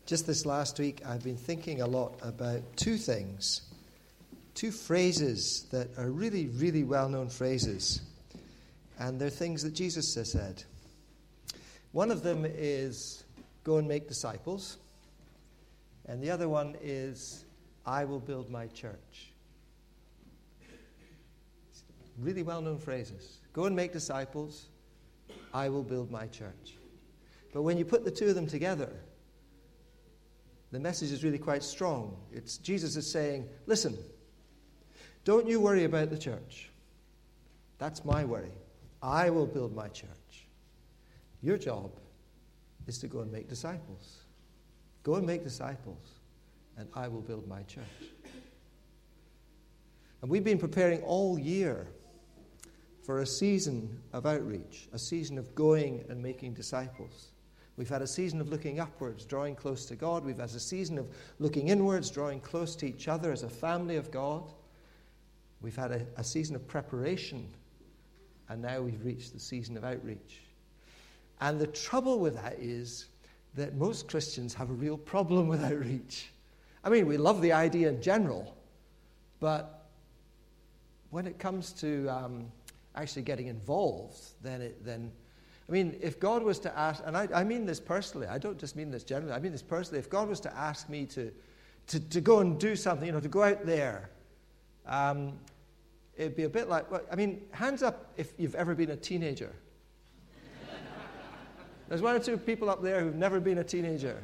Just this last week, I've been thinking a lot about two things, two phrases that are really, really well-known phrases, and they're things that Jesus has said. One of them is, go and make disciples, and the other one is, I will build my church. Really well-known phrases. Go and make disciples, I will build my church. But when you put the two of them together, the message is really quite strong. Jesus is saying, listen, don't you worry about the church. That's my worry. I will build my church. Your job is to go and make disciples. Go and make disciples, and I will build my church. And we've been preparing all year for a season of outreach, a season of going and making disciples. We've had a season of looking upwards, drawing close to God. We've had a season of looking inwards, drawing close to each other as a family of God. We've had a season of preparation, and now we've reached the season of outreach. And the trouble with that is that most Christians have a real problem with outreach. I mean, we love the idea in general, but when it comes to actually getting involved, then I mean, if God was to ask, and I mean this personally, I don't just mean this generally, I mean this personally, if God was to ask me to go and do something, to go out there, it'd be a bit like, hands up if you've ever been a teenager. There's one or two people up there who've never been a teenager.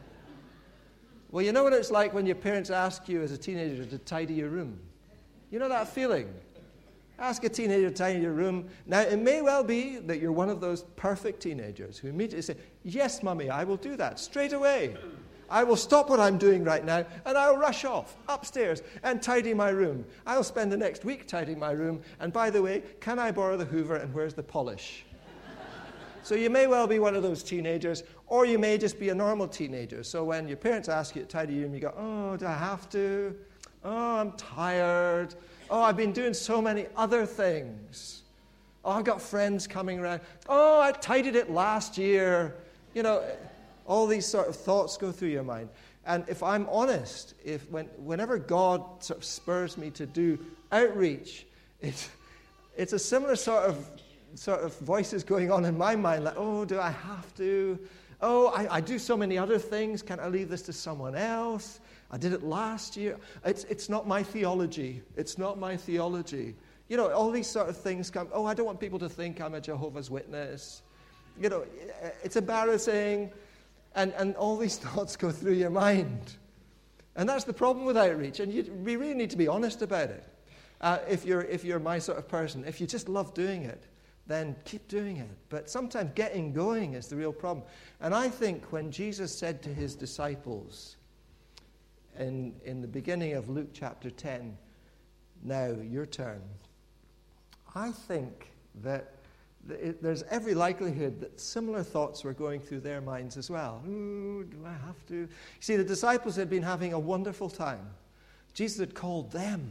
Well, you know what it's like when your parents ask you as a teenager to tidy your room? You know that feeling? Ask a teenager to tidy your room. Now, it may well be that you're one of those perfect teenagers who immediately say, yes, Mummy, I will do that straight away. I will stop what I'm doing right now, and I'll rush off upstairs and tidy my room. I'll spend the next week tidying my room, and by the way, can I borrow the Hoover, and where's the polish? So you may well be one of those teenagers, or you may just be a normal teenager. So when your parents ask you to tidy your room, you go, oh, do I have to? Oh, I'm tired. Oh, I've been doing so many other things. Oh, I've got friends coming around. Oh, I tidied it last year. All these sort of thoughts go through your mind. And if I'm honest, whenever God sort of spurs me to do outreach, it's a similar sort of voices going on in my mind, like, oh, do I have to? Oh, I do so many other things. Can't I leave this to someone else? I did it last year. It's not my theology. It's not my theology. All these sort of things come. Oh, I don't want people to think I'm a Jehovah's Witness. It's embarrassing. And all these thoughts go through your mind. And that's the problem with outreach. And we really need to be honest about it. If you're my sort of person, if you just love doing it, then keep doing it. But sometimes getting going is the real problem. And I think when Jesus said to his disciples, in the beginning of Luke chapter 10, now your turn, I think that there's every likelihood that similar thoughts were going through their minds as well. Ooh, do I have to? You see, the disciples had been having a wonderful time. Jesus had called them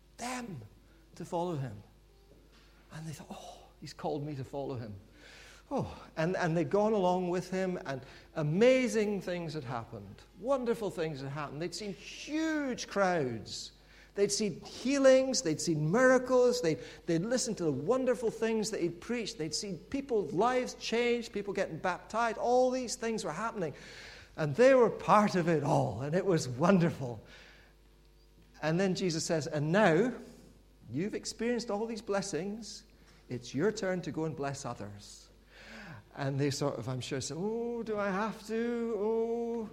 to follow him. And they thought, oh, he's called me to follow him. Oh, and they'd gone along with him, and amazing things had happened. Wonderful things had happened. They'd seen huge crowds. They'd seen healings. They'd seen miracles. They'd listened to the wonderful things that he'd preached. They'd seen people's lives change, people getting baptized. All these things were happening. And they were part of it all, and it was wonderful. And then Jesus says, and now you've experienced all these blessings. It's your turn to go and bless others. And they sort of, I'm sure, say, oh, do I have to? Oh.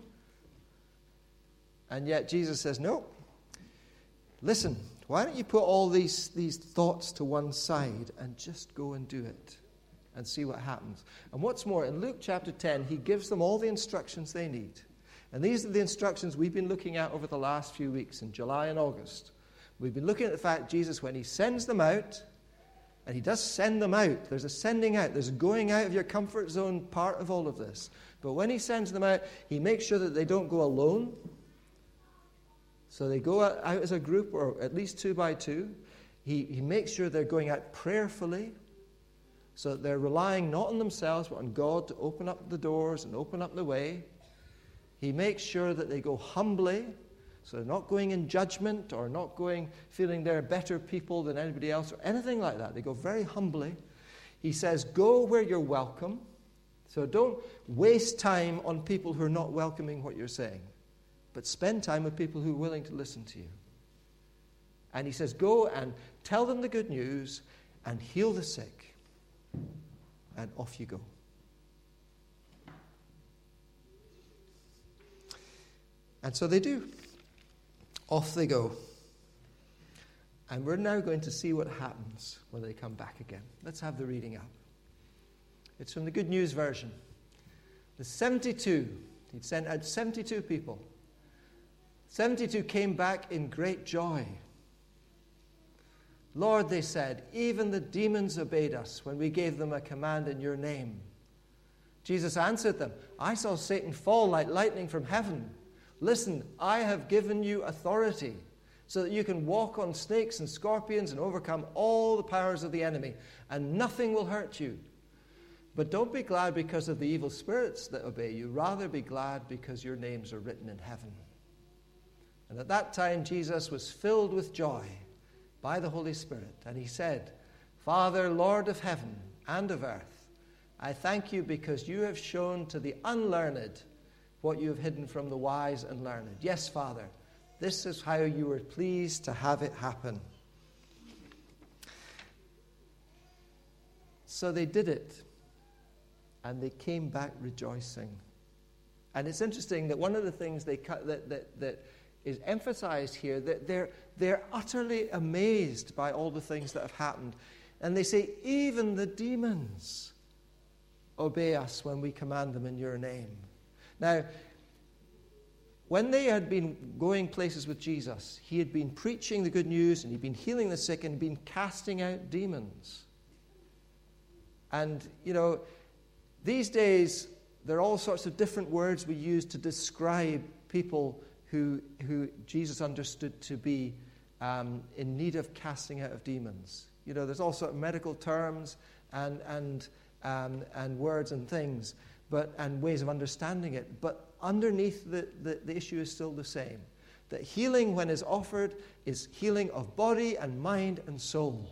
And yet Jesus says, no. Listen, why don't you put all these thoughts to one side and just go and do it and see what happens. And what's more, in Luke chapter 10, he gives them all the instructions they need. And these are the instructions we've been looking at over the last few weeks in July and August. We've been looking at the fact Jesus, when he sends them out, and he does send them out. There's a sending out. There's a going out of your comfort zone part of all of this. But when he sends them out, he makes sure that they don't go alone. So they go out as a group, or at least 2 by 2. He makes sure they're going out prayerfully, so that they're relying not on themselves, but on God to open up the doors and open up the way. He makes sure that they go humbly, so they're not going in judgment or not going feeling they're better people than anybody else or anything like that. They go very humbly. He says, go where you're welcome. So don't waste time on people who are not welcoming what you're saying, but spend time with people who are willing to listen to you. And he says, go and tell them the good news and heal the sick. And off you go. And so they do. Off they go. And we're now going to see what happens when they come back again. Let's have the reading up. It's from the Good News version. The 72, he'd sent out 72 people. 72 came back in great joy. Lord, they said, even the demons obeyed us when we gave them a command in your name. Jesus answered them, I saw Satan fall like lightning from heaven. Listen, I have given you authority so that you can walk on snakes and scorpions and overcome all the powers of the enemy, and nothing will hurt you. But don't be glad because of the evil spirits that obey you. Rather be glad because your names are written in heaven. And at that time, Jesus was filled with joy by the Holy Spirit. And he said, Father, Lord of heaven and of earth, I thank you because you have shown to the unlearned what you have hidden from the wise and learned. Yes, Father, this is how you were pleased to have it happen. So they did it, and they came back rejoicing. And it's interesting that one of the things that is emphasized here, that they're utterly amazed by all the things that have happened. And they say, even the demons obey us when we command them in your name. Now, when they had been going places with Jesus, he had been preaching the good news, and he'd been healing the sick, and been casting out demons. And, these days, there are all sorts of different words we use to describe people who Jesus understood to be in need of casting out of demons. There's all sorts of medical terms and words and things, and ways of understanding it. But underneath the issue is still the same. That healing, when is offered, is healing of body and mind and soul.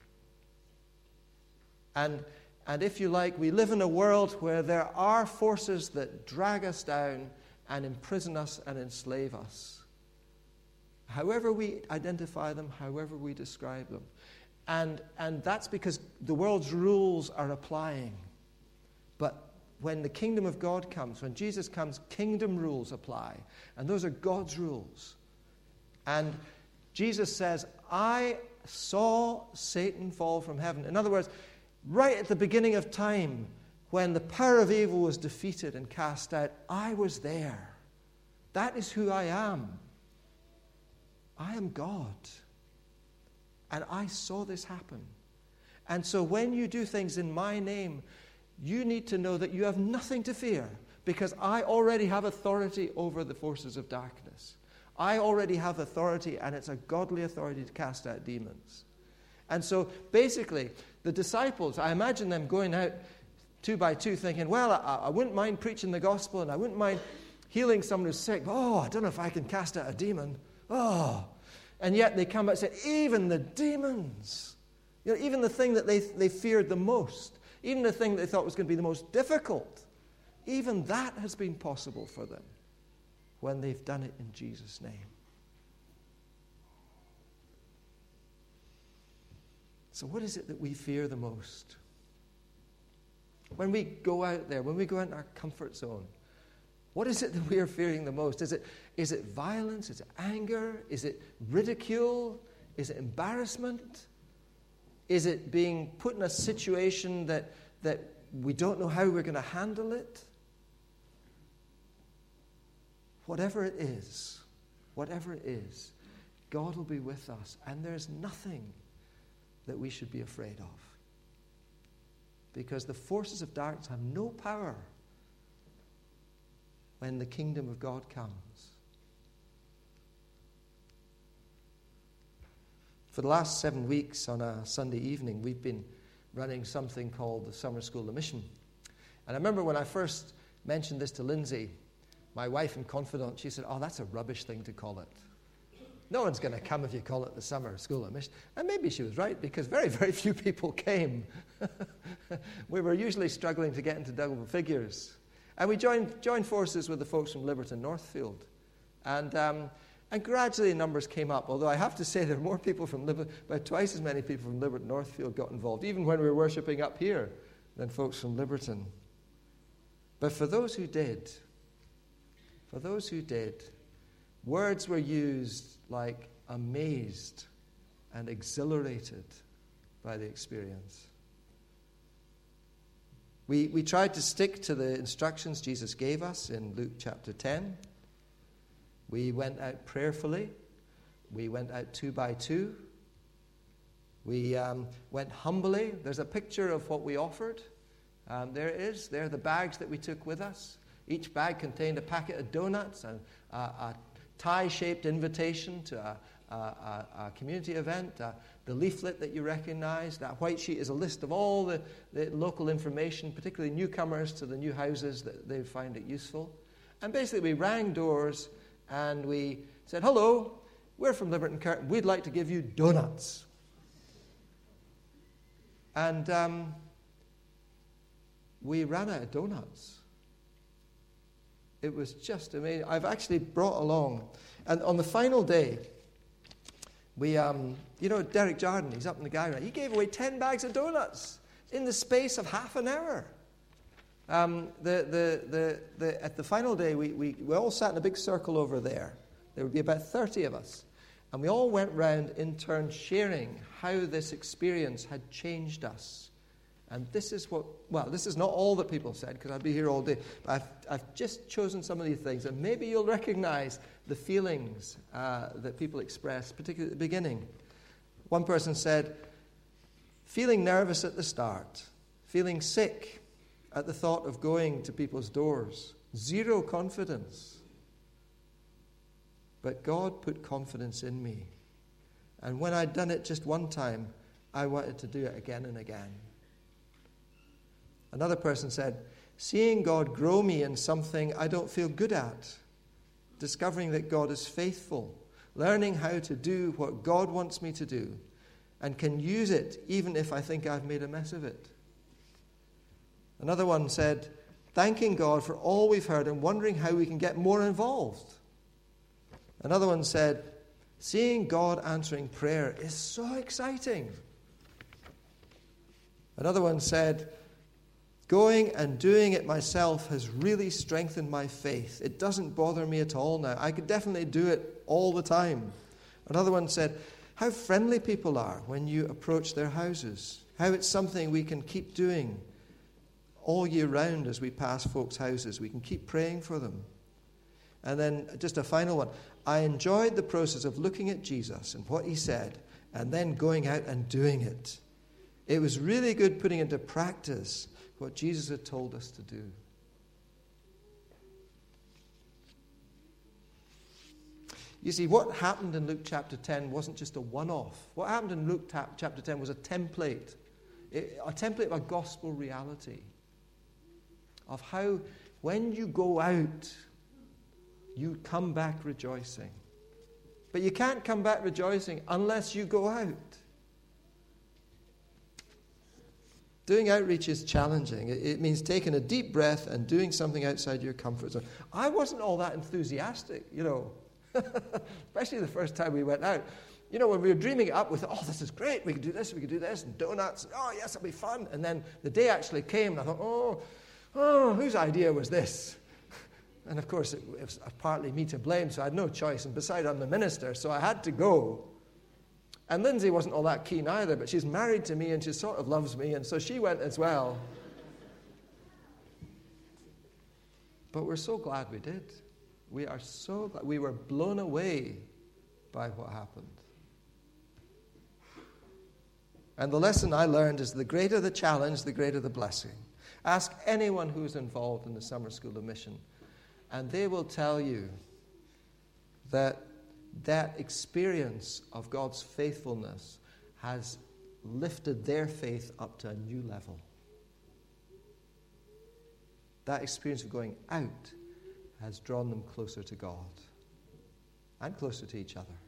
And if you like, we live in a world where there are forces that drag us down and imprison us and enslave us. However we identify them, however we describe them. And that's because the world's rules are applying. But when the kingdom of God comes, when Jesus comes, kingdom rules apply. And those are God's rules. And Jesus says, I saw Satan fall from heaven. In other words, right at the beginning of time, when the power of evil was defeated and cast out, I was there. That is who I am. I am God. And I saw this happen. And so when you do things in my name, you need to know that you have nothing to fear, because I already have authority over the forces of darkness. I already have authority, and it's a godly authority to cast out demons. And so basically, the disciples, I imagine them going out 2 by 2 thinking, well, I wouldn't mind preaching the gospel, and I wouldn't mind healing someone who's sick. Oh, I don't know if I can cast out a demon. Oh. And yet they come back and say, even the demons, even the thing that they feared the most, even the thing they thought was going to be the most difficult, even that has been possible for them when they've done it in Jesus' name. So what is it that we fear the most? When we go out there, when we go out in our comfort zone, what is it that we are fearing the most? Is it violence? Is it anger? Is it ridicule? Is it embarrassment? Is it being put in a situation that we don't know how we're going to handle it? Whatever it is, God will be with us, and there's nothing that we should be afraid of. Because the forces of darkness have no power when the kingdom of God comes. For the last 7 weeks on a Sunday evening, we've been running something called the Summer School of Mission. And I remember when I first mentioned this to Lindsay, my wife and confidant, she said, "Oh, that's a rubbish thing to call it. No one's going to come if you call it the Summer School of Mission." And maybe she was right, because very, very few people came. We were usually struggling to get into double figures. And we joined forces with the folks from Liberton Northfield. And gradually numbers came up, although I have to say there were more people from Liberton, about twice as many people from Liberton Northfield got involved, even when we were worshipping up here, than folks from Liberton. But for those who did, words were used like amazed and exhilarated by the experience. We tried to stick to the instructions Jesus gave us in Luke chapter 10. We went out prayerfully. We went out 2 by 2. We went humbly. There's a picture of what we offered. There it is. There are the bags that we took with us. Each bag contained a packet of donuts and a tie-shaped invitation to a community event, the leaflet that you recognize. That white sheet is a list of all the local information, particularly newcomers to the new houses that they find it useful. And basically we rang doors and we said, "Hello, we're from Liberton Curtin. We'd like to give you donuts." And we ran out of donuts. It was just amazing. I've actually brought along, and on the final day, we, Derek Jardine, he's up in the gallery, he gave away 10 bags of donuts in the space of half an hour. At the final day, we all sat in a big circle over there. There would be about 30 of us. And we all went round in turn sharing how this experience had changed us. And this is this is not all that people said, because I'd be here all day. But I've just chosen some of these things, and maybe you'll recognize the feelings that people expressed, particularly at the beginning. One person said, feeling nervous at the start, feeling sick at the thought of going to people's doors, zero confidence. But God put confidence in me. And when I'd done it just one time, I wanted to do it again and again. Another person said, seeing God grow me in something I don't feel good at, discovering that God is faithful, learning how to do what God wants me to do, and can use it even if I think I've made a mess of it. Another one said, thanking God for all we've heard and wondering how we can get more involved. Another one said, seeing God answering prayer is so exciting. Another one said, going and doing it myself has really strengthened my faith. It doesn't bother me at all now. I could definitely do it all the time. Another one said, how friendly people are when you approach their houses. How it's something we can keep doing all year round as we pass folks' houses. We can keep praying for them. And then just a final one. I enjoyed the process of looking at Jesus and what he said and then going out and doing it. It was really good putting into practice what Jesus had told us to do. You see, what happened in Luke chapter 10 wasn't just a one-off. What happened in Luke chapter 10 was a template of a gospel reality of how when you go out, you come back rejoicing. But you can't come back rejoicing unless you go out. Doing outreach is challenging. It means taking a deep breath and doing something outside your comfort zone. I wasn't all that enthusiastic, especially the first time we went out. When we were dreaming it up with, oh, this is great, we could do this, and donuts, oh, yes, it'll be fun. And then the day actually came, and I thought, oh, whose idea was this? And of course, it was partly me to blame, so I had no choice. And besides, I'm the minister, so I had to go. And Lindsay wasn't all that keen either, but she's married to me and she sort of loves me, and so she went as well. But we're so glad we did. We are so glad. We were blown away by what happened. And the lesson I learned is the greater the challenge, the greater the blessing. Ask anyone who's involved in the Summer School of Mission, and they will tell you that experience of God's faithfulness has lifted their faith up to a new level. That experience of going out has drawn them closer to God and closer to each other.